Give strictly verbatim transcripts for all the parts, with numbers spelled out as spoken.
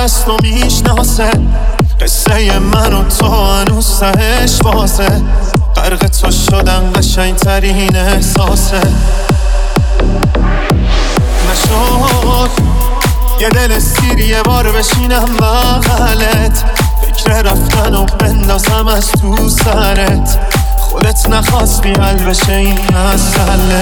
هست و میشناسه قصه من و تو هنوز تهش بازه غرق تو شدن قشنگ ترین احساسه نشد یه دل سیر یه بار بشینم بغلت فکر رفتن و بندازم از تو سرت خودت نخواستی حل بشه این مسئله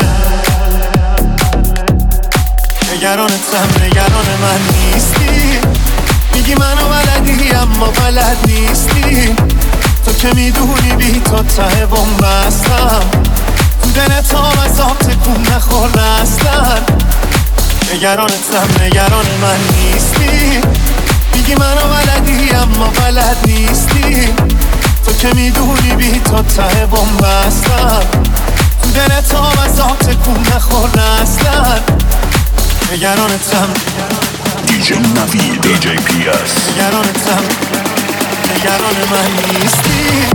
نگرانتم نگران من نیستی میگی منو بلدی اما بلد نیستی تو که میدونی بی تو ته بومبستم تو دلت هم از آب تکون نخورده اصلا نگرانتم نگران من نیستی میگی منو بلدی اما بلد نیستی تو که میدونی بی تو ته بومبستم تو دلت هم از آب تکون نخورده اصلا نگرانتم دیجی نوید دیجی پی اس نگرانتم نگران من نیستی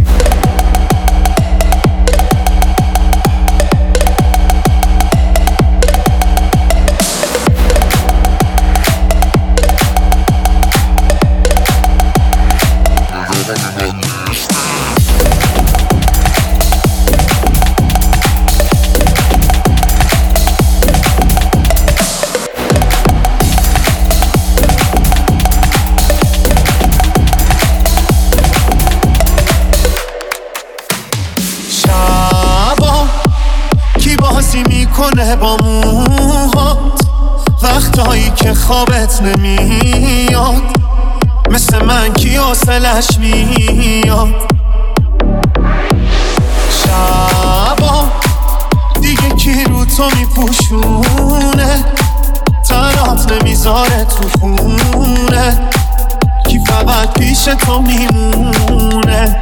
میکنه با موهات وقتایی که خوابت نمیاد مثل من کی حوصلش میاد شبا دیگه کی رو تو میپوشونه تنات نمیذاره تو خونه کی فقط پیش تو میمونه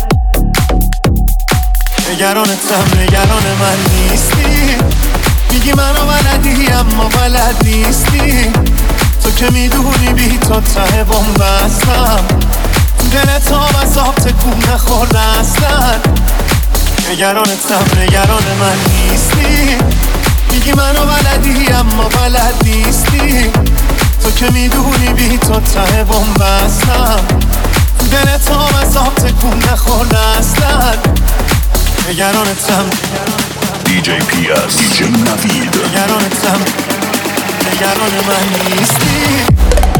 نگرانتم نگران من نیستی میگی منو بلدی اما بلد نیستی تو که میدونی بی تو ته بومبستم دلت هم از آب تکون نخورده اصلا نگرانتم نگران من نیستی میگی منو بلدی اما بلد نیستی تو که میدونی بی تو ته بومبستم دلت هم از آب تکون نخورده اصلا نگرانتم دیجی پی اس دیجی نوید نگرانتم نگران من نیستی